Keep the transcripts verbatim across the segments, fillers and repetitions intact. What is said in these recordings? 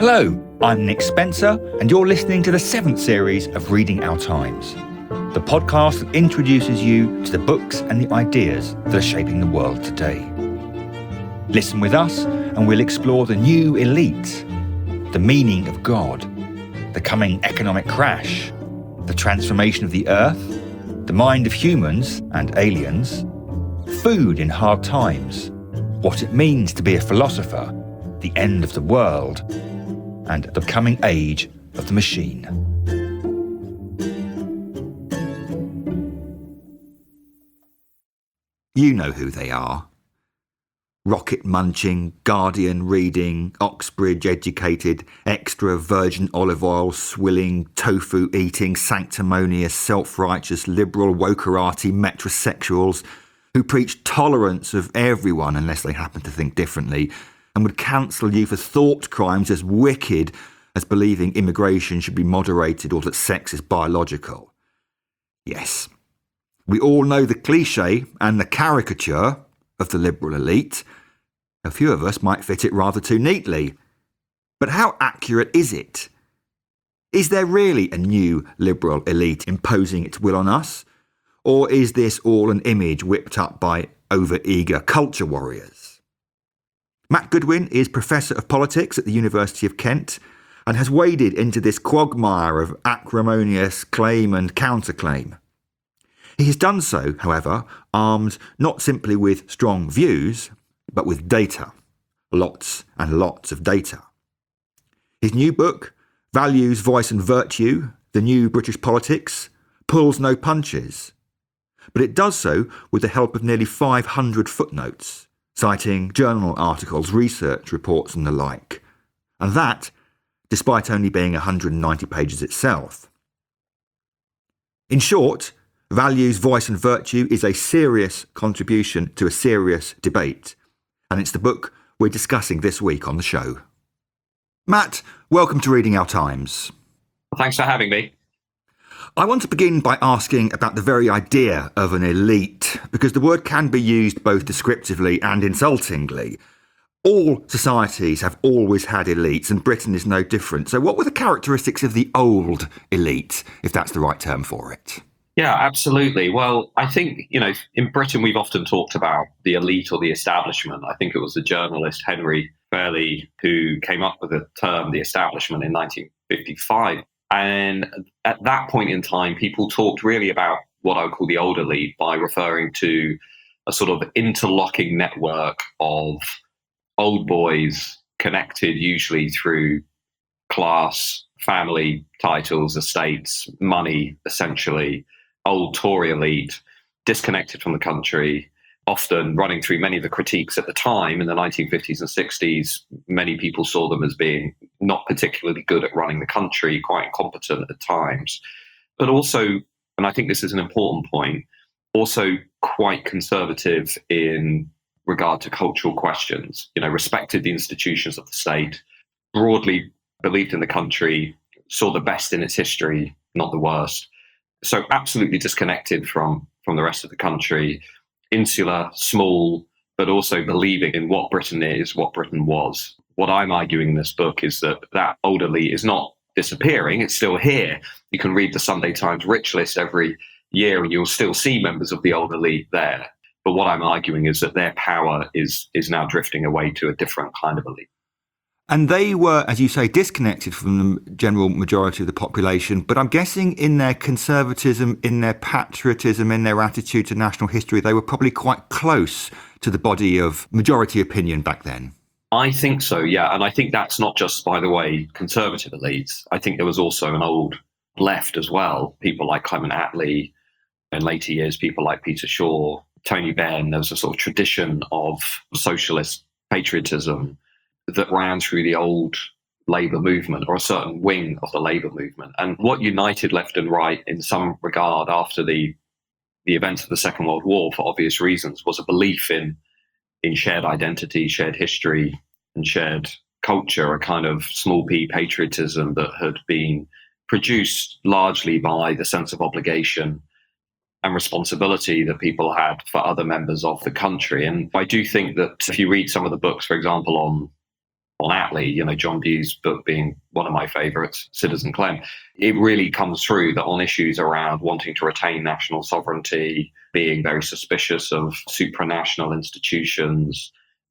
Hello, I'm Nick Spencer, and you're listening to the seventh series of Reading Our Times, the podcast that introduces you to the books and the ideas that are shaping the world today. Listen with us, and we'll explore the new elite, the meaning of God, the coming economic crash, the transformation of the earth, the mind of humans and aliens, food in hard times, what it means to be a philosopher, the end of the world, and the coming age of the machine. You know who they are. Rocket-munching, Guardian-reading, Oxbridge-educated, extra virgin olive oil swilling, tofu-eating, sanctimonious, self-righteous, liberal, wokerati metrosexuals who preach tolerance of everyone unless they happen to think differently, and would cancel you for thought crimes as wicked as believing immigration should be moderated or that sex is biological. Yes, we all know the cliché and the caricature of the liberal elite. A few of us might fit it rather too neatly. But how accurate is it? Is there really a new liberal elite imposing its will on us? Or is this all an image whipped up by over-eager culture warriors? Matt Goodwin is Professor of Politics at the University of Kent and has waded into this quagmire of acrimonious claim and counterclaim. He has done so, however, armed not simply with strong views, but with data. Lots and lots of data. His new book, Values, Voice and Virtue, The New British Politics, pulls no punches. But it does so with the help of nearly five hundred footnotes, citing journal articles, research reports and the like. And that, despite only being one hundred ninety pages itself. In short, Values, Voice and Virtue is a serious contribution to a serious debate. And it's the book we're discussing this week on the show. Matt, welcome to Reading Our Times. Thanks for having me. I want to begin by asking about the very idea of an elite, because the word can be used both descriptively and insultingly. All societies have always had elites, and Britain is no different. So what were the characteristics of the old elite, if that's the right term for it? Yeah, absolutely. Well, I think, you know, in Britain, we've often talked about the elite or the establishment. I think it was the journalist Henry Fairley who came up with the term the establishment in nineteen fifty-five. And at that point in time, people talked really about what I would call the old elite by referring to a sort of interlocking network of old boys connected usually through class, family, titles, estates, money, essentially, old Tory elite, disconnected from the country, often running through many of the critiques at the time in the nineteen fifties and sixties. Many people saw them as being not particularly good at running the country, quite incompetent at times, but also, and I think this is an important point, also quite conservative in regard to cultural questions, you know, respected the institutions of the state, broadly believed in the country, saw the best in its history, not the worst. So absolutely disconnected from, from the rest of the country, insular, small, but also believing in what Britain is, what Britain was. What I'm arguing in this book is that that old elite is not disappearing, it's still here. You can read the Sunday Times Rich List every year and you'll still see members of the old elite there. But what I'm arguing is that their power is, is now drifting away to a different kind of elite. And they were, as you say, disconnected from the general majority of the population, but I'm guessing in their conservatism, in their patriotism, in their attitude to national history, they were probably quite close to the body of majority opinion back then. I think so, yeah. And I think that's not just, by the way, conservative elites. I think there was also an old left as well. People like Clement Attlee, in later years, people like Peter Shaw, Tony Benn. There was a sort of tradition of socialist patriotism that ran through the old Labour movement, or a certain wing of the Labour movement. And what united left and right in some regard after the the events of the Second World War, for obvious reasons, was a belief in in shared identity, shared history, and shared culture, a kind of small p patriotism that had been produced largely by the sense of obligation and responsibility that people had for other members of the country. And I do think that if you read some of the books, for example, on on Attlee, you know, John Bew's book being one of my favourites, Citizen Clem, it really comes through that on issues around wanting to retain national sovereignty, being very suspicious of supranational institutions,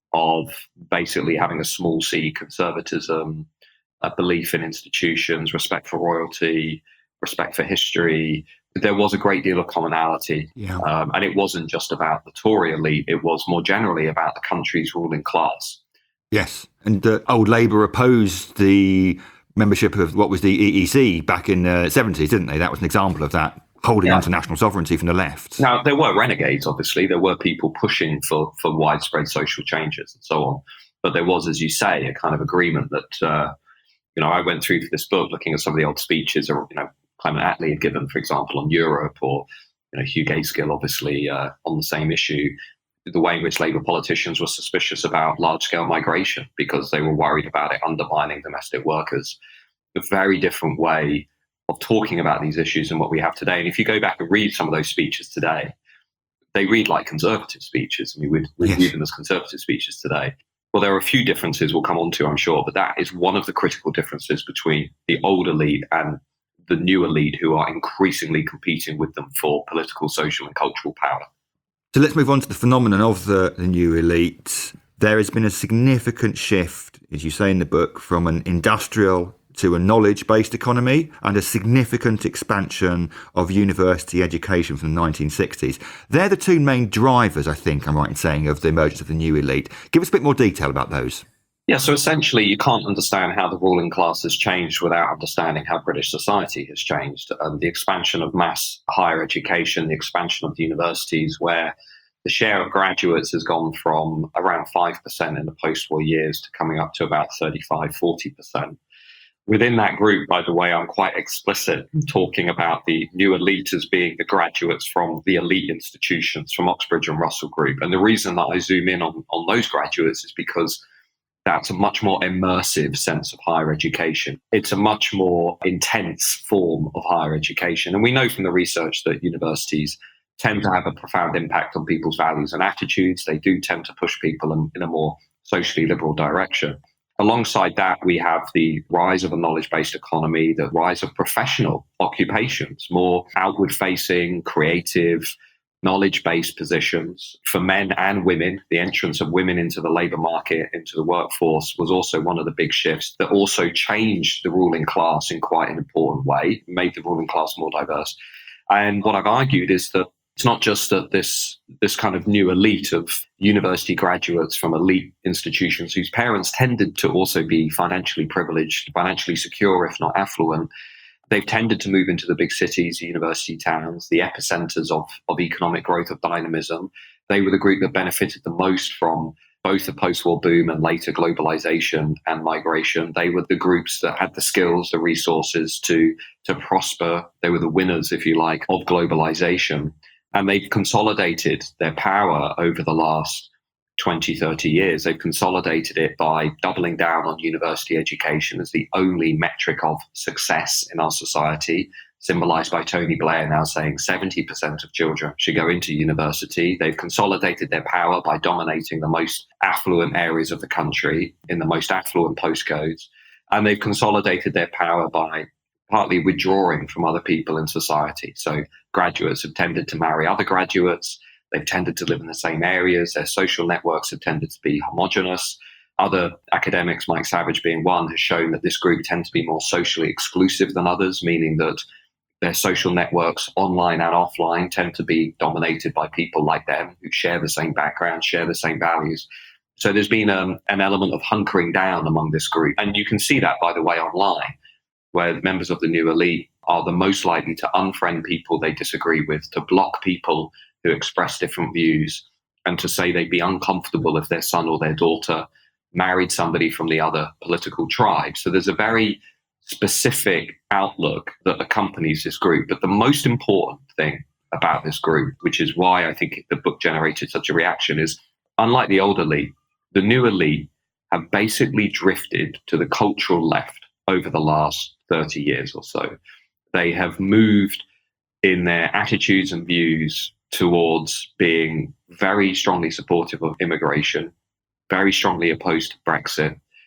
of basically having a small c conservatism, a belief in institutions, respect for royalty, respect for history. There was a great deal of commonality. Yeah. Um, and it wasn't just about the Tory elite, it was more generally about the country's ruling class. Yes. And uh, old Labour opposed the membership of what was the E E C back in the seventies, didn't they? That was an example of that, holding Yeah. on to national sovereignty from the left. Now, there were renegades, obviously. There were people pushing for, for widespread social changes and so on. But there was, as you say, a kind of agreement that, uh, you know, I went through for this book looking at some of the old speeches, or, you know, Clement Attlee had given, for example, on Europe, or, you know, Hugh Gaitskell, obviously, uh, on the same issue. The way in which Labour politicians were suspicious about large-scale migration because they were worried about it undermining domestic workers. A very different way of talking about these issues than what we have today. And if you go back and read some of those speeches today, they read like conservative speeches. I mean, we'd, we'd Yes. read them as conservative speeches today. Well, there are a few differences we'll come on to, I'm sure, but that is one of the critical differences between the old elite and the new elite, who are increasingly competing with them for political, social and cultural power. So let's move on to the phenomenon of the, the new elite. There has been a significant shift, as you say in the book, from an industrial to a knowledge-based economy, and a significant expansion of university education from the nineteen sixties. They're the two main drivers, I think I'm right in saying, of the emergence of the new elite. Give us a bit more detail about those. Yeah, so essentially you can't understand how the ruling class has changed without understanding how British society has changed. Um, the expansion of mass higher education, the expansion of the universities, where the share of graduates has gone from around five percent in the post-war years to coming up to about thirty-five, forty percent. Within that group, by the way, I'm quite explicit in talking about the new elite as being the graduates from the elite institutions, from Oxbridge and Russell Group. And the reason that I zoom in on, on those graduates is because that's a much more immersive sense of higher education. It's a much more intense form of higher education. And we know from the research that universities tend to have a profound impact on people's values and attitudes. They do tend to push people in, in a more socially liberal direction. Alongside that, we have the rise of a knowledge-based economy, the rise of professional occupations, more outward-facing, creative, knowledge-based positions for men and women. The entrance of women into the labour market, into the workforce, was also one of the big shifts that also changed the ruling class in quite an important way, made the ruling class more diverse. And what I've argued is that it's not just that this this kind of new elite of university graduates from elite institutions whose parents tended to also be financially privileged, financially secure, if not affluent. They've tended to move into the big cities, university towns, the epicenters of, of economic growth, of dynamism. They were the group that benefited the most from both the post-war boom and later globalization and migration. They were the groups that had the skills, the resources to, to prosper. They were the winners, if you like, of globalization. And they've consolidated their power over the last twenty, thirty years. They've consolidated it by doubling down on university education as the only metric of success in our society, symbolized by Tony Blair now saying seventy percent of children should go into university. They've consolidated their power by dominating the most affluent areas of the country in the most affluent postcodes. And they've consolidated their power by partly withdrawing from other people in society. So graduates have tended to marry other graduates. They've tended to live in the same areas. Their social networks have tended to be homogenous. Other academics, Mike Savage being one, has shown that this group tend to be more socially exclusive than others, meaning that their social networks, online and offline, tend to be dominated by people like them who share the same background, share the same values. So there's been um, an element of hunkering down among this group. And you can see that, by the way, online, where members of the new elite are the most likely to unfriend people they disagree with, to block people who express different views, and to say they'd be uncomfortable if their son or their daughter married somebody from the other political tribe. So there's a very specific outlook that accompanies this group. But the most important thing about this group, which is why I think the book generated such a reaction, is unlike the old elite, the new elite have basically drifted to the cultural left over the last thirty years or so. They have moved in their attitudes and views towards being very strongly supportive of immigration, very strongly opposed to Brexit,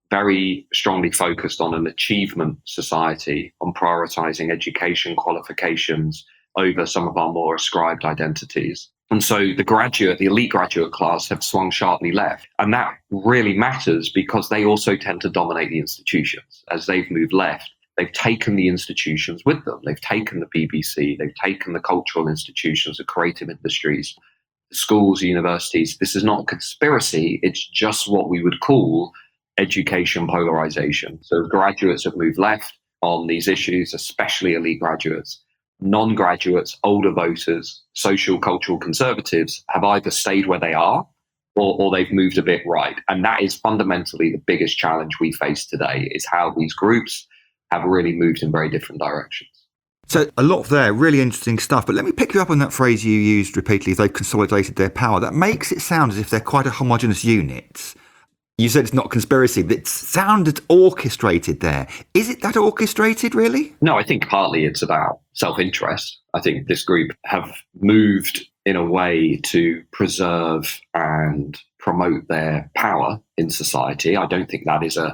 very strongly focused on an achievement society, on prioritizing education qualifications over some of our more ascribed identities. And so the graduate, the elite graduate class have swung sharply left. And that really matters because they also tend to dominate the institutions. As they've moved left, they've taken the institutions with them. They've taken the B B C, they've taken the cultural institutions, the creative industries, the schools, universities. This is not a conspiracy. It's just what we would call education polarization. So graduates have moved left on these issues, especially elite graduates. Non-graduates, older voters, social, cultural conservatives have either stayed where they are or, or they've moved a bit right. And that is fundamentally the biggest challenge we face today, is how these groups have really moved in very different directions. So a lot there, really interesting stuff. But let me pick you up on that phrase you used repeatedly, they've consolidated their power. That makes it sound as if they're quite a homogenous unit. You said it's not conspiracy, but it sounded orchestrated there. Is it that orchestrated, really? No, I think partly it's about self-interest. I think this group have moved in a way to preserve and promote their power in society. I don't think that is a,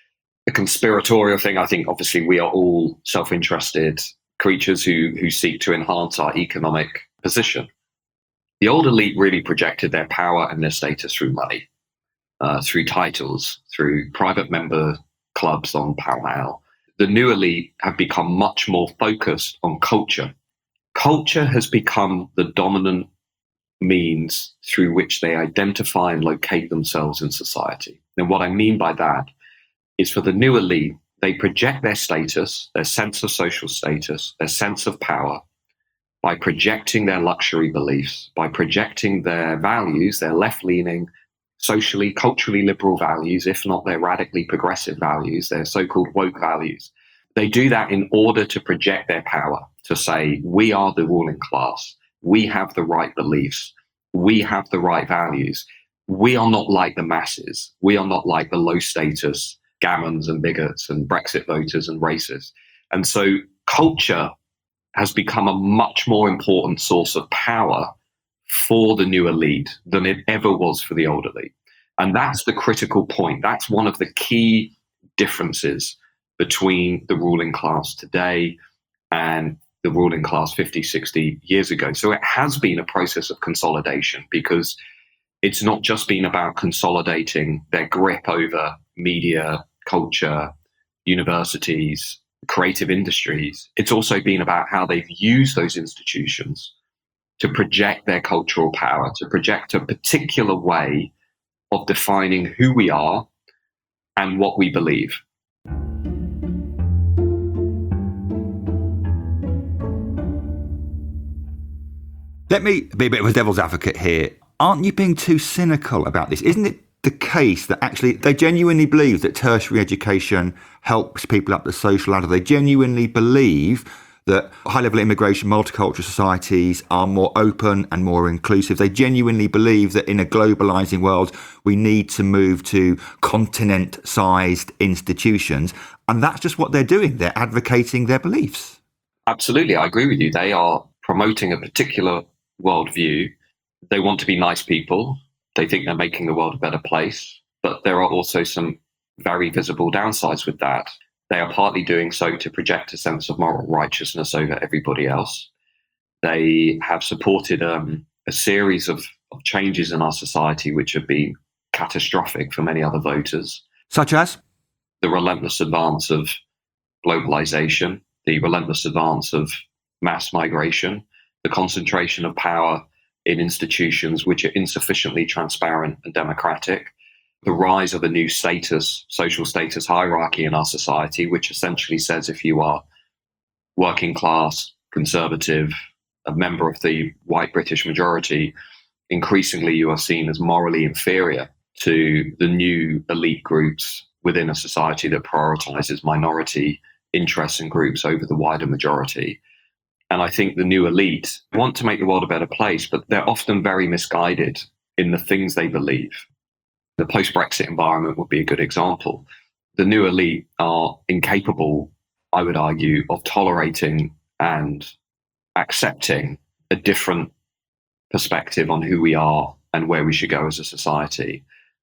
a conspiratorial thing. I think obviously we are all self-interested creatures who, who seek to enhance our economic position. The old elite really projected their power and their status through money. Uh, through titles, through private member clubs on Pall Mall. The new elite have become much more focused on culture. Culture has become the dominant means through which they identify and locate themselves in society. And what I mean by that is, for the new elite, they project their status, their sense of social status, their sense of power by projecting their luxury beliefs, by projecting their values, their left-leaning, socially, culturally liberal values, if not their radically progressive values, their so-called woke values. They do that in order to project their power, to say, we are the ruling class, we have the right beliefs, we have the right values, we are not like the masses, we are not like the low-status gammons and bigots and Brexit voters and racists. And so culture has become a much more important source of power for the new elite than it ever was for the old elite. And that's the critical point. That's one of the key differences between the ruling class today and the ruling class fifty, sixty years ago. So it has been a process of consolidation, because it's not just been about consolidating their grip over media, culture, universities, creative industries. It's also been about how they've used those institutions to project their cultural power, to project a particular way of defining who we are and what we believe. Let me be a bit of a devil's advocate here. Aren't you being too cynical about this? Isn't it the case that actually they genuinely believe that tertiary education helps people up the social ladder? They genuinely believe that high-level immigration, multicultural societies are more open and more inclusive. They genuinely believe that in a globalising world, we need to move to continent-sized institutions. And that's just what they're doing. They're advocating their beliefs. Absolutely. I agree with you. They are promoting a particular worldview. They want to be nice people. They think they're making the world a better place. But there are also some very visible downsides with that. They are partly doing so to project a sense of moral righteousness over everybody else. They have supported um, a series of, of changes in our society which have been catastrophic for many other voters. Such as? The relentless advance of globalization, the relentless advance of mass migration, the concentration of power in institutions which are insufficiently transparent and democratic, the rise of a new status, social status hierarchy in our society, which essentially says if you are working class, conservative, a member of the white British majority, increasingly you are seen as morally inferior to the new elite groups within a society that prioritizes minority interests and groups over the wider majority. And I think the new elite want to make the world a better place, but they're often very misguided in the things they believe. The post-Brexit environment would be a good example. The new elite are incapable, I would argue, of tolerating and accepting a different perspective on who we are and where we should go as a society.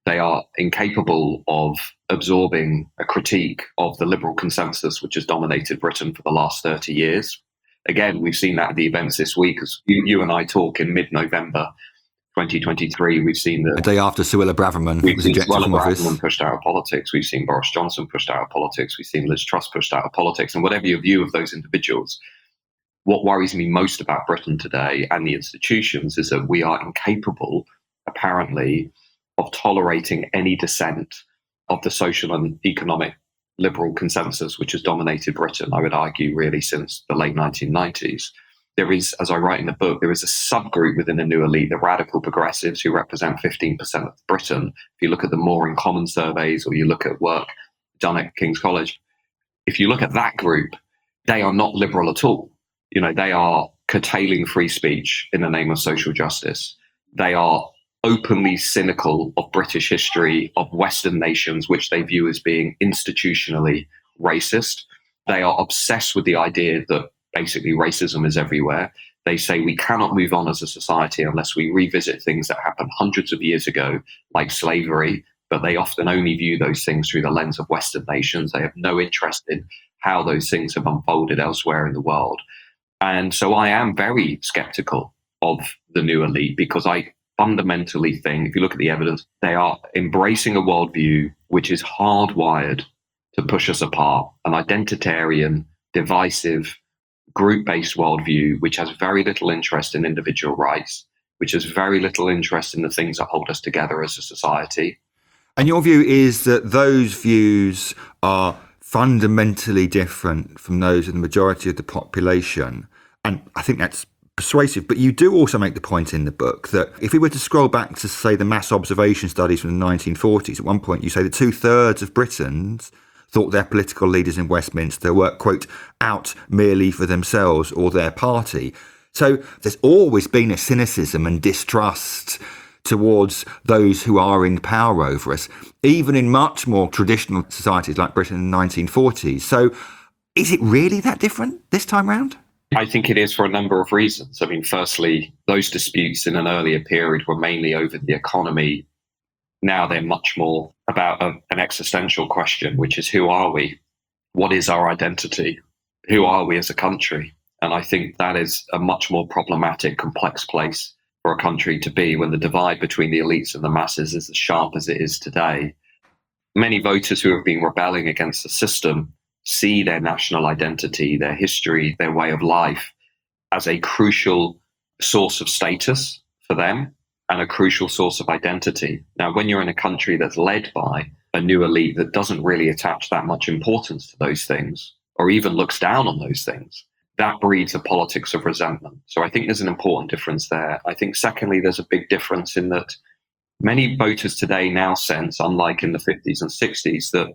They are incapable of absorbing a critique of the liberal consensus which has dominated Britain for the last thirty years. Again, we've seen that at the events this week. As you, you and I talk in mid-November twenty twenty-three, we've seen that... A day after Suella Braverman we've was seen ejected Suella from office. Braverman pushed out of politics. We've seen Boris Johnson pushed out of politics. We've seen Liz Truss pushed out of politics. And whatever your view of those individuals, what worries me most about Britain today and the institutions is that we are incapable, apparently, of tolerating any dissent of the social and economic liberal consensus which has dominated Britain, I would argue, really since the late nineteen nineties. There is, as I write in the book, there is a subgroup within the new elite, the radical progressives, who represent fifteen percent of Britain. If you look at the More in Common surveys, or you look at work done at King's College, if you look at that group, they are not liberal at all. You know, they are curtailing free speech in the name of social justice. They are openly cynical of British history, of Western nations, which they view as being institutionally racist. They are obsessed with the idea that basically racism is everywhere. They say we cannot move on as a society unless we revisit things that happened hundreds of years ago, like slavery, but they often only view those things through the lens of Western nations. They have no interest in how those things have unfolded elsewhere in the world. And so I am very skeptical of the new elite, because I fundamentally think, if you look at the evidence, they are embracing a worldview which is hardwired to push us apart, an identitarian, divisive, group-based worldview which has very little interest in individual rights, which has very little interest in the things that hold us together as a society. And your view is that those views are fundamentally different from those of the majority of the population. And I think that's persuasive, but you do also make the point in the book that if we were to scroll back to, say, the mass observation studies from the nineteen forties, at one point you say that two-thirds of Britons thought their political leaders in Westminster were, quote, out merely for themselves or their party. So there's always been a cynicism and distrust towards those who are in power over us, even in much more traditional societies like Britain in the nineteen forties. So is it really that different this time round? I think it is for a number of reasons. I mean, firstly, those disputes in an earlier period were mainly over the economy. Now they're much more about a, an existential question, which is, who are we? What is our identity? Who are we as a country? And I think that is a much more problematic, complex place for a country to be when the divide between the elites and the masses is as sharp as it is today. Many voters who have been rebelling against the system see their national identity, their history, their way of life as a crucial source of status for them and a crucial source of identity. Now, when you're in a country that's led by a new elite that doesn't really attach that much importance to those things, or even looks down on those things, that breeds a politics of resentment. So I think there's an important difference there. I think, secondly, there's a big difference in that many voters today now sense, unlike in the fifties and sixties, that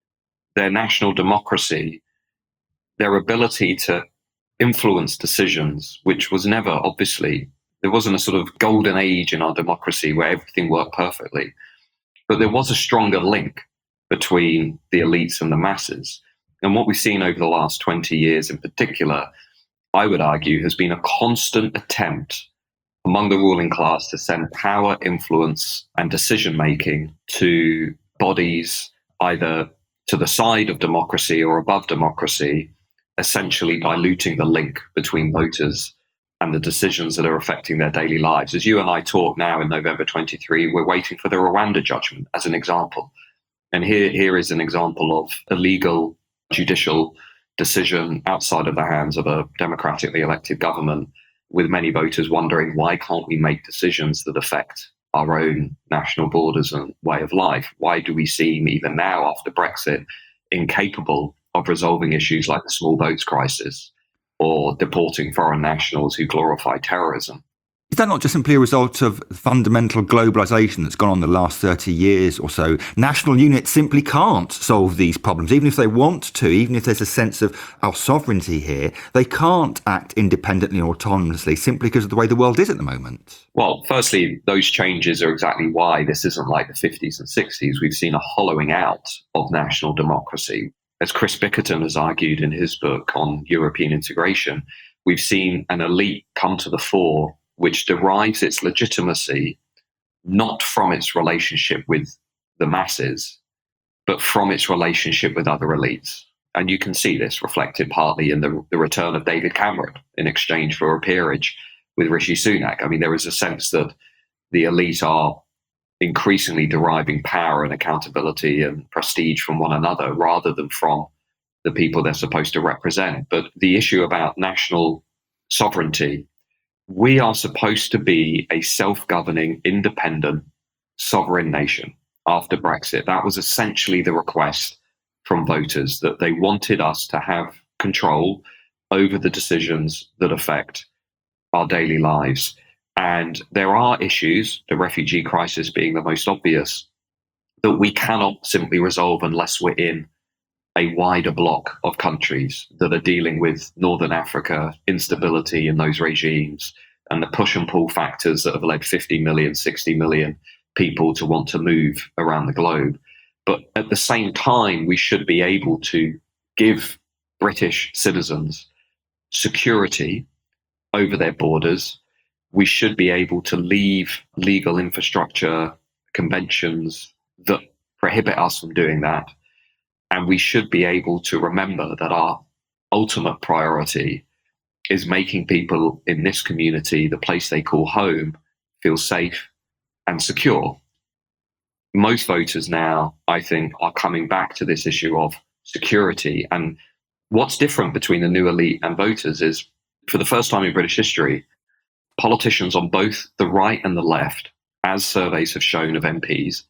their national democracy, their ability to influence decisions, which was never, obviously, there wasn't a sort of golden age in our democracy where everything worked perfectly, but there was a stronger link between the elites and the masses. And what we've seen over the last twenty years in particular, I would argue, has been a constant attempt among the ruling class to send power, influence, and decision-making to bodies either to the side of democracy or above democracy, essentially diluting the link between voters and the decisions that are affecting their daily lives. As you and I talk now in November twenty-three, we're waiting for the Rwanda judgment as an example. And here, here is an example of a legal judicial decision outside of the hands of a democratically elected government, with many voters wondering, why can't we make decisions that affect our own national borders and way of life? Why do we seem, even now after Brexit, incapable of resolving issues like the small boats crisis or deporting foreign nationals who glorify terrorism? Is that not just simply a result of fundamental globalisation that's gone on the last thirty years or so? National units simply can't solve these problems, even if they want to, even if there's a sense of our sovereignty here. They can't act independently or autonomously simply because of the way the world is at the moment. Well, firstly, those changes are exactly why this isn't like the fifties and sixties. We've seen a hollowing out of national democracy. As Chris Bickerton has argued in his book on European integration, we've seen an elite come to the fore which derives its legitimacy not from its relationship with the masses, but from its relationship with other elites. And you can see this reflected partly in the, the return of David Cameron in exchange for a peerage with Rishi Sunak. I mean, there is a sense that the elite are increasingly deriving power and accountability and prestige from one another rather than from the people they're supposed to represent. But the issue about national sovereignty, we are supposed to be a self-governing, independent, sovereign nation after Brexit. That was essentially the request from voters, that they wanted us to have control over the decisions that affect our daily lives. And there are issues, the refugee crisis being the most obvious, that we cannot simply resolve unless we're in a wider bloc of countries that are dealing with Northern Africa, instability in those regimes, and the push and pull factors that have led fifty million, sixty million people to want to move around the globe. But at the same time, we should be able to give British citizens security over their borders. We should be able to leave legal infrastructure, conventions that prohibit us from doing that. And we should be able to remember that our ultimate priority is making people in this community, the place they call home, feel safe and secure. Most voters now, I think, are coming back to this issue of security. And what's different between the new elite and voters is, for the first time in British history, politicians on both the right and the left, as surveys have shown of M Ps,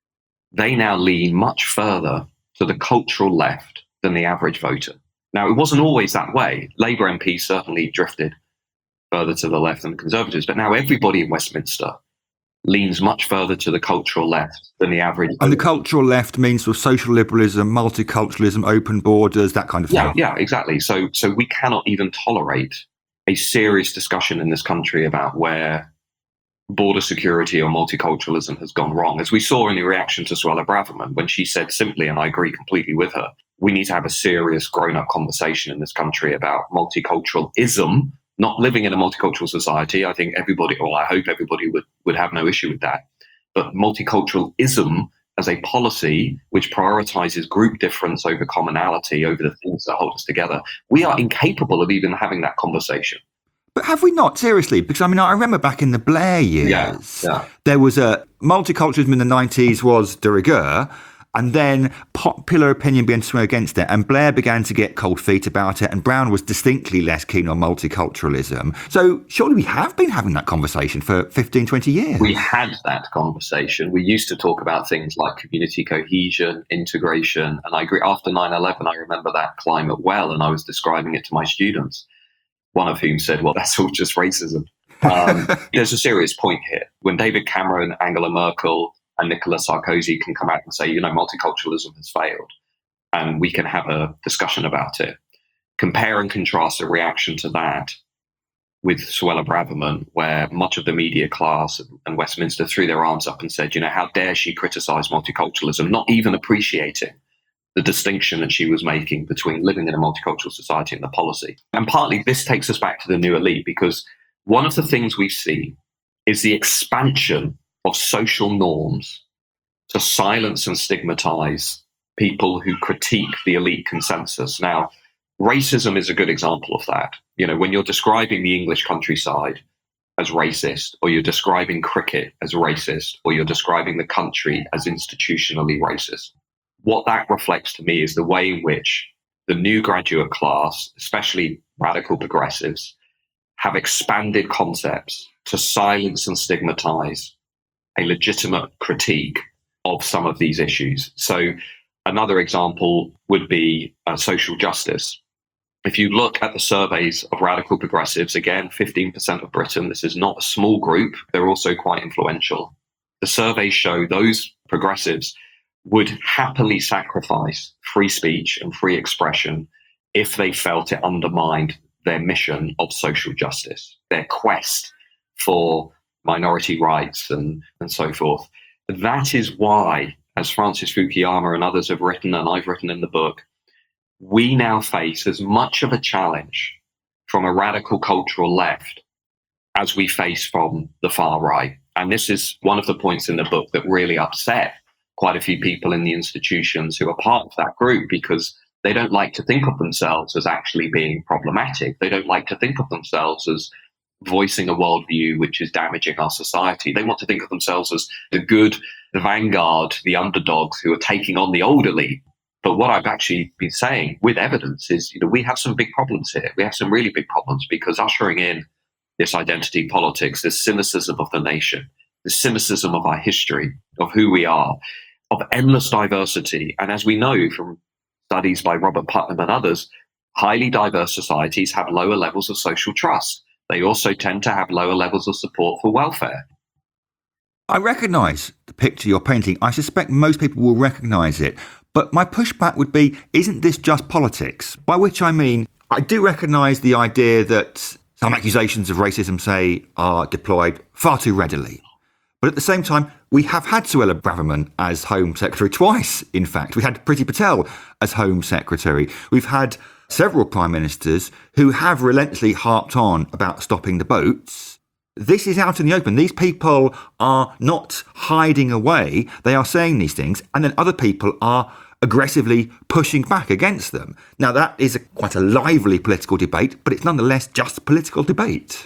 they now lean much further to the cultural left than the average voter. Now, it wasn't always that way. Labour M Ps certainly drifted further to the left than the Conservatives, but now everybody in Westminster leans much further to the cultural left than the average voter. And the cultural left means sort of social liberalism, multiculturalism, open borders, that kind of thing. Yeah, yeah, exactly. So, so we cannot even tolerate a serious discussion in this country about where border security or multiculturalism has gone wrong. As we saw in the reaction to Suella Braverman, when she said simply, and I agree completely with her, we need to have a serious grown-up conversation in this country about multiculturalism, not living in a multicultural society. I think everybody, or I hope everybody would, would have no issue with that. But multiculturalism as a policy which prioritizes group difference over commonality, over the things that hold us together, we are incapable of even having that conversation. But have we not, seriously? Because, I mean, I remember back in the Blair years, yeah, yeah. there was a multiculturalism in the nineties was de rigueur, and then popular opinion began to swing against it, and Blair began to get cold feet about it, and Brown was distinctly less keen on multiculturalism. So surely we have been having that conversation for fifteen, twenty years. We had that conversation. We used to talk about things like community cohesion, integration, and I agree, after nine eleven, I remember that climate well, and I was describing it to my students, one of whom said, well, that's all just racism. Um, there's a serious point here. When David Cameron, Angela Merkel, and Nicolas Sarkozy can come out and say, you know, multiculturalism has failed, and we can have a discussion about it. Compare and contrast a reaction to that with Suella Braverman, where much of the media class and Westminster threw their arms up and said, you know, how dare she criticize multiculturalism, not even appreciating the distinction that she was making between living in a multicultural society and the policy. And partly this takes us back to the new elite, because one of the things we've seen is the expansion of social norms to silence and stigmatize people who critique the elite consensus. Now, racism is a good example of that. You know, when you're describing the English countryside as racist, or you're describing cricket as racist, or you're describing the country as institutionally racist, what that reflects to me is the way in which the new graduate class, especially radical progressives, have expanded concepts to silence and stigmatize a legitimate critique of some of these issues. So another example would be uh, social justice. If you look at the surveys of radical progressives, again, fifteen percent of Britain, this is not a small group, they're also quite influential. The surveys show those progressives would happily sacrifice free speech and free expression if they felt it undermined their mission of social justice, their quest for minority rights and, and so forth. That is why, as Francis Fukuyama and others have written, and I've written in the book, we now face as much of a challenge from a radical cultural left as we face from the far right. And this is one of the points in the book that really upset quite a few people in the institutions who are part of that group, because they don't like to think of themselves as actually being problematic. They don't like to think of themselves as voicing a worldview which is damaging our society. They want to think of themselves as the good, the vanguard, the underdogs who are taking on the old elite. But what I've actually been saying with evidence is, you know, we have some big problems here. We have some really big problems, because ushering in this identity politics, this cynicism of the nation, this cynicism of our history, of who we are, of endless diversity. And as we know from studies by Robert Putnam and others, highly diverse societies have lower levels of social trust. They also tend to have lower levels of support for welfare. I recognise the picture you're painting. I suspect most people will recognise it. But my pushback would be, isn't this just politics? By which I mean, I do recognise the idea that some accusations of racism, say, are deployed far too readily. But at the same time, we have had Suella Braverman as Home Secretary twice, in fact. We had Priti Patel as Home Secretary. We've had several prime ministers who have relentlessly harped on about stopping the boats. This is out in the open. These people are not hiding away. They are saying these things, and then other people are aggressively pushing back against them. Now, that is a, quite a lively political debate, but it's nonetheless just a political debate.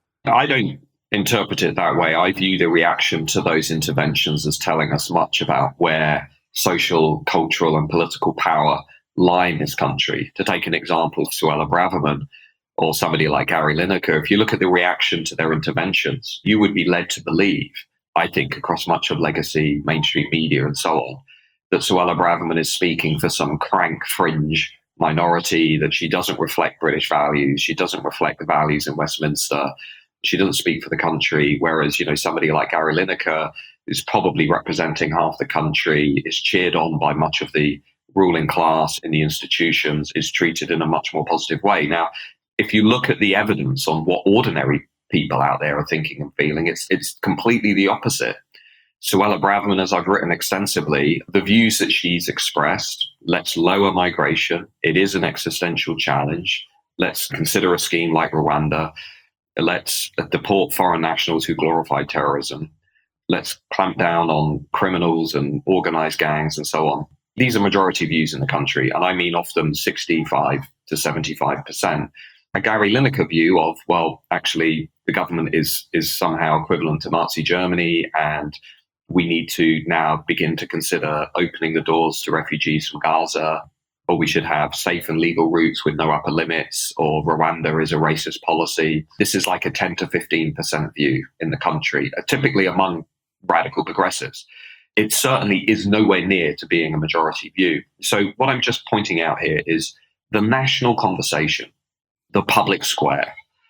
I don't interpret it that way. I view the reaction to those interventions as telling us much about where social, cultural and political power lie in this country. To take an example of Suella Braverman or somebody like Gary Lineker, if you look at the reaction to their interventions, you would be led to believe, I think, across much of legacy mainstream media and so on, that Suella Braverman is speaking for some crank fringe minority, that she doesn't reflect British values, she doesn't reflect the values in Westminster, she doesn't speak for the country, whereas, you know, somebody like Gary Lineker is probably representing half the country, is cheered on by much of the ruling class in the institutions, is treated in a much more positive way. Now, if you look at the evidence on what ordinary people out there are thinking and feeling, it's it's completely the opposite. Suella Braverman, as I've written extensively, the views that she's expressed, let's lower migration, it is an existential challenge, let's consider a scheme like Rwanda, let's deport foreign nationals who glorify terrorism, let's clamp down on criminals and organized gangs and so on. These are majority views in the country, and I mean often sixty-five to seventy-five percent. A Gary Lineker view of, well, actually, the government is is somehow equivalent to Nazi Germany, and we need to now begin to consider opening the doors to refugees from Gaza, or we should have safe and legal routes with no upper limits, or Rwanda is a racist policy. This is like a ten to fifteen percent view in the country, typically among radical progressives. It certainly is nowhere near to being a majority view. So what I'm just pointing out here is the national conversation, the public square,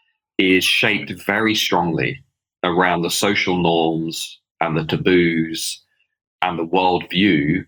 is shaped very strongly around the social norms and the taboos and the worldview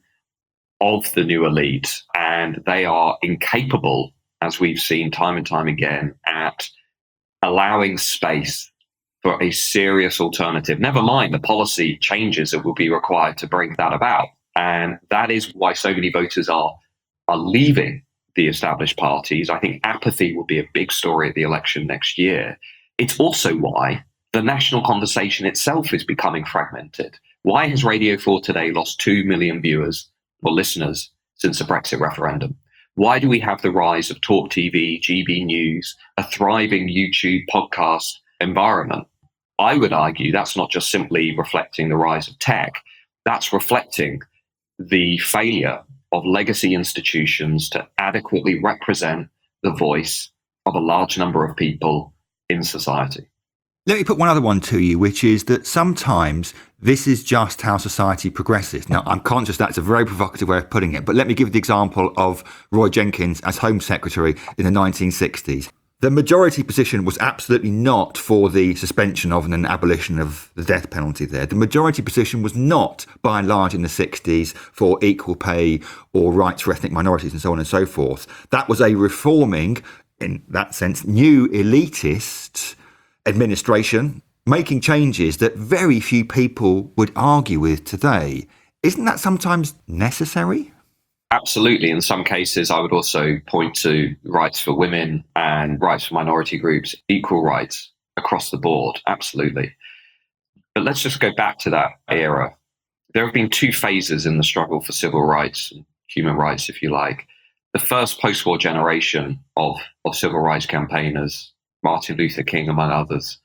of the new elite. And they are incapable, as we've seen time and time again, at allowing space for a serious alternative. Never mind the policy changes that will be required to bring that about. And that is why so many voters are, are leaving the established parties. I think apathy will be a big story at the election next year. It's also why the national conversation itself is becoming fragmented. Why has Radio four Today lost two million viewers or listeners since the Brexit referendum? Why do we have the rise of Talk T V, G B News, a thriving YouTube podcast environment? I would argue that's not just simply reflecting the rise of tech, that's reflecting the failure of legacy institutions to adequately represent the voice of a large number of people in society. Let me put one other one to you, which is that sometimes this is just how society progresses. Now, I'm conscious that's a very provocative way of putting it, but let me give the example of Roy Jenkins as Home Secretary in the nineteen sixties. The majority position was absolutely not for the suspension of and an abolition of the death penalty there. The majority position was not, by and large, in the sixties for equal pay or rights for ethnic minorities and so on and so forth. That was a reforming, in that sense, new elitist administration making changes that very few people would argue with today. Isn't that sometimes necessary? Absolutely. In some cases, I would also point to rights for women and rights for minority groups, equal rights across the board. Absolutely. But let's just go back to that era. There have been two phases in the struggle for civil rights, and human rights, if you like. The first post-war generation of, of civil rights campaigners, Martin Luther King among others,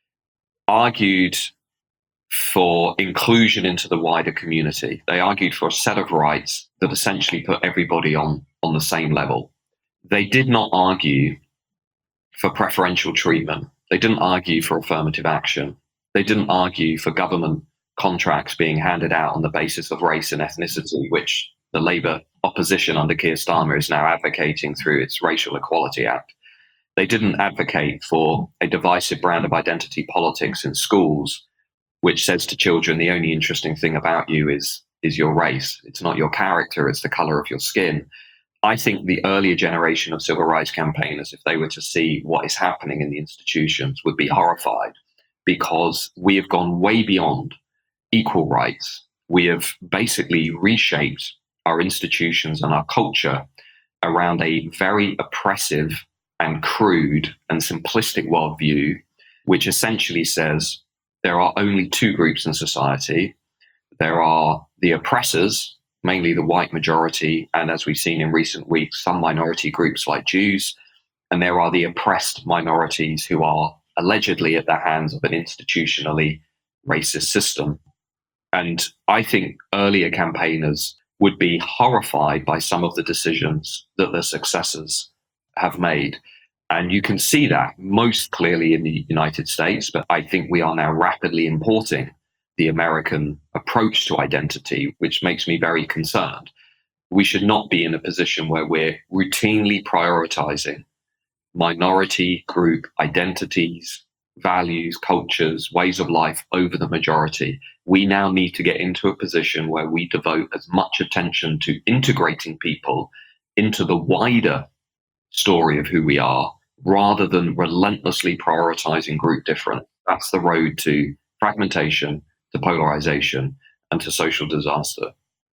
argued for inclusion into the wider community. They argued for a set of rights that essentially put everybody on, on the same level. They did not argue for preferential treatment. They didn't argue for affirmative action. They didn't argue for government contracts being handed out on the basis of race and ethnicity, which the Labour opposition under Keir Starmer is now advocating through its Racial Equality Act. They didn't advocate for a divisive brand of identity politics in schools, which says to children, the only interesting thing about you is, is your race. It's not your character, it's the colour of your skin. I think the earlier generation of civil rights campaigners, if they were to see what is happening in the institutions, would be horrified, because we have gone way beyond equal rights. We have basically reshaped our institutions and our culture around a very oppressive and crude and simplistic worldview, which essentially says there are only two groups in society. There are the oppressors, mainly the white majority, and as we've seen in recent weeks, some minority groups like Jews, and there are the oppressed minorities who are allegedly at the hands of an institutionally racist system. And I think earlier campaigners would be horrified by some of the decisions that their successors have made. And you can see that most clearly in the United States, but I think we are now rapidly importing the American approach to identity, which makes me very concerned. We should not be in a position where we're routinely prioritizing minority group identities, values, cultures, ways of life over the majority. We now need to get into a position where we devote as much attention to integrating people into the wider story of who we are, rather than relentlessly prioritizing group difference. That's the road to fragmentation, to polarization, and to social disaster.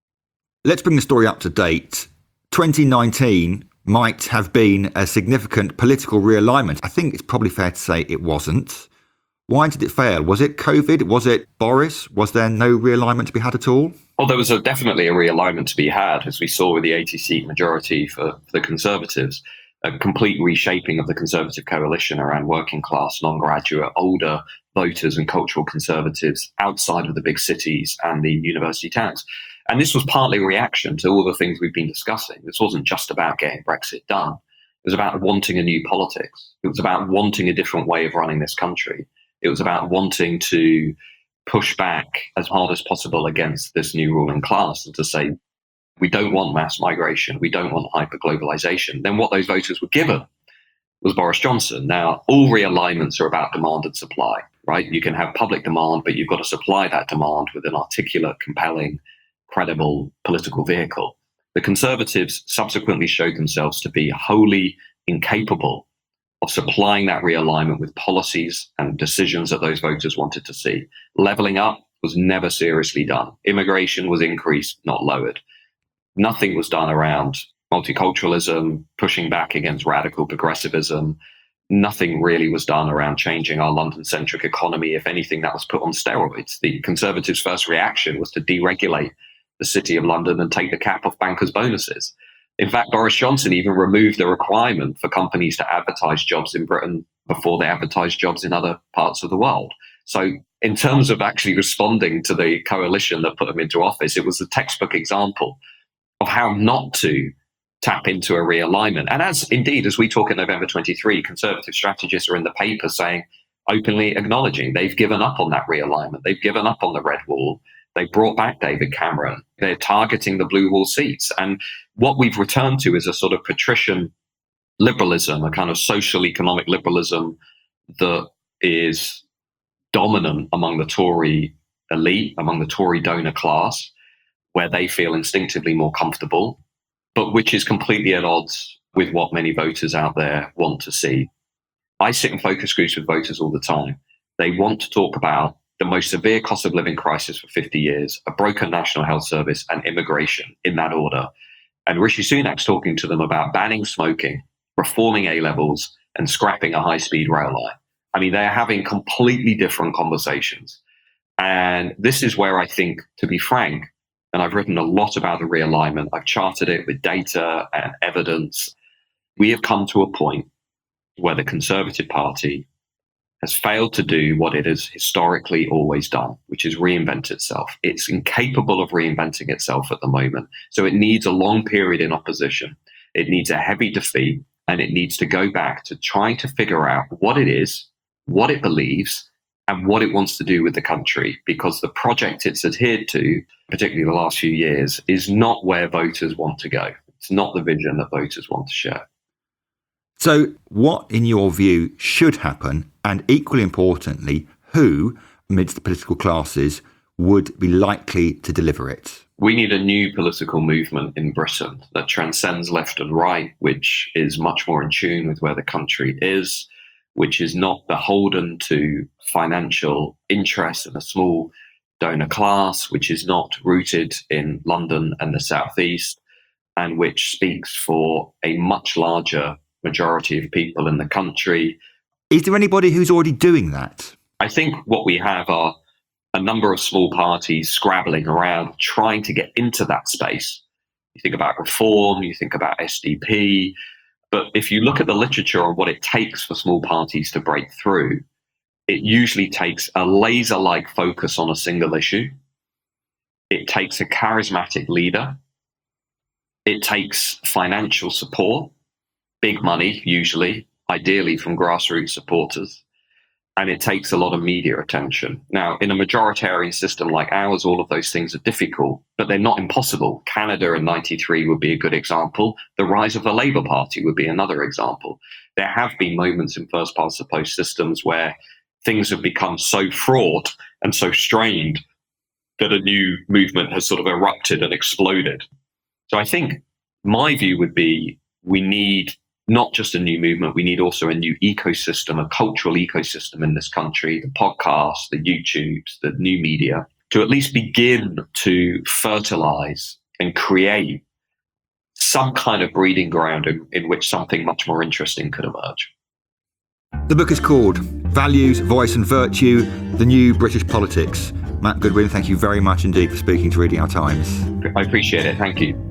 Let's bring the story up to date. twenty nineteen might have been a significant political realignment. I think it's probably fair to say it wasn't. Why did it fail? Was it COVID? Was it Boris? Was there no realignment to be had at all? Well, there was a, definitely a realignment to be had, as we saw with the eighty-seat majority for, for the Conservatives. A complete reshaping of the Conservative coalition around working class, non-graduate, older voters and cultural conservatives outside of the big cities and the university towns. And this was partly a reaction to all the things we've been discussing. This wasn't just about getting Brexit done. It was about wanting a new politics. It was about wanting a different way of running this country. It was about wanting to push back as hard as possible against this new ruling class and to say, we don't want mass migration. We don't want hyper-globalization. Then what those voters were given was Boris Johnson. Now, all realignments are about demand and supply, right? You can have public demand, but you've got to supply that demand with an articulate, compelling, credible political vehicle. The Conservatives subsequently showed themselves to be wholly incapable of supplying that realignment with policies and decisions that those voters wanted to see. Leveling up was never seriously done. Immigration was increased, not lowered. Nothing was done around multiculturalism, pushing back against radical progressivism. Nothing really was done around changing our London-centric economy. If anything, that was put on steroids. The Conservatives' first reaction was to deregulate the City of London and take the cap off bankers' bonuses. In fact, Boris Johnson even removed the requirement for companies to advertise jobs in Britain before they advertise jobs in other parts of the world. So in terms of actually responding to the coalition that put him into office, it was a textbook example of how not to tap into a realignment. And as indeed, as we talk in November twenty-three, Conservative strategists are in the paper saying, openly acknowledging they've given up on that realignment. They've given up on the red wall. They brought back David Cameron. They're targeting the blue wall seats. And what we've returned to is a sort of patrician liberalism, a kind of social economic liberalism that is dominant among the Tory elite, among the Tory donor class, where they feel instinctively more comfortable, but which is completely at odds with what many voters out there want to see. I sit in focus groups with voters all the time. They want to talk about the most severe cost of living crisis for fifty years, a broken national health service, and immigration in that order. And Rishi Sunak's talking to them about banning smoking, reforming A-levels, and scrapping a high-speed rail line. I mean, they're having completely different conversations. And this is where I think, to be frank, and I've written a lot about the realignment, I've charted it with data and evidence, we have come to a point where the Conservative Party has failed to do what it has historically always done, which is reinvent itself. It's incapable of reinventing itself at the moment. So it needs a long period in opposition. It needs a heavy defeat, and it needs to go back to trying to figure out what it is, what it believes, and what it wants to do with the country, because the project it's adhered to, particularly the last few years, is not where voters want to go. It's not the vision that voters want to share. So what, in your view, should happen, and equally importantly, who, amidst the political classes, would be likely to deliver it? We need a new political movement in Britain that transcends left and right, which is much more in tune with where the country is, which is not beholden to financial interests in a small donor class, which is not rooted in London and the South East, and which speaks for a much larger majority of people in the country. Is there anybody who's already doing that? I think what we have are a number of small parties scrabbling around, trying to get into that space. You think about Reform, you think about S D P, but if you look at the literature on what it takes for small parties to break through, it usually takes a laser-like focus on a single issue. It takes a charismatic leader. It takes financial support, big money usually, ideally from grassroots supporters. And it takes a lot of media attention. Now, in a majoritarian system like ours, all of those things are difficult, but they're not impossible. Canada in ninety-three would be a good example. The rise of the Labour Party would be another example. There have been moments in first past the post systems where things have become so fraught and so strained that a new movement has sort of erupted and exploded. So I think my view would be we need not just a new movement, we need also a new ecosystem, a cultural ecosystem in this country, the podcasts, the YouTubes, the new media, to at least begin to fertilize and create some kind of breeding ground in, in which something much more interesting could emerge. The book is called Values, Voice and Virtue, The New British Politics. Matt Goodwin, thank you very much indeed for speaking to Reading Our Times. I appreciate it. Thank you.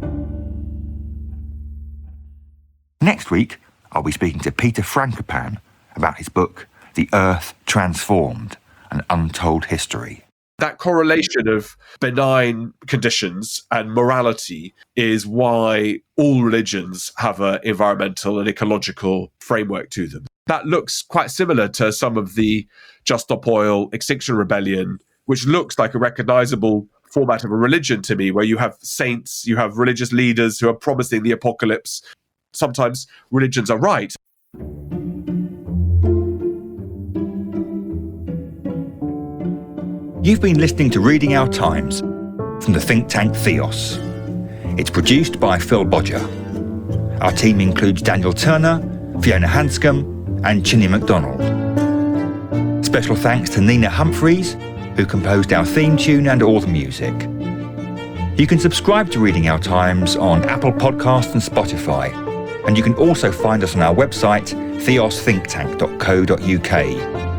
Next week, I'll be speaking to Peter Frankopan about his book, The Earth Transformed, An Untold History. That correlation of benign conditions and morality is why all religions have an environmental and ecological framework to them. That looks quite similar to some of the Just Stop Oil, Extinction Rebellion, which looks like a recognizable format of a religion to me, where you have saints, you have religious leaders who are promising the apocalypse. Sometimes religions are right. You've been listening to Reading Our Times from the think tank Theos. It's produced by Phil Bodger. Our team includes Daniel Turner, Fiona Hanscom, and Chinny MacDonald. Special thanks to Nina Humphreys, who composed our theme tune and all the music. You can subscribe to Reading Our Times on Apple Podcasts and Spotify. And you can also find us on our website, theos think tank dot co dot uk.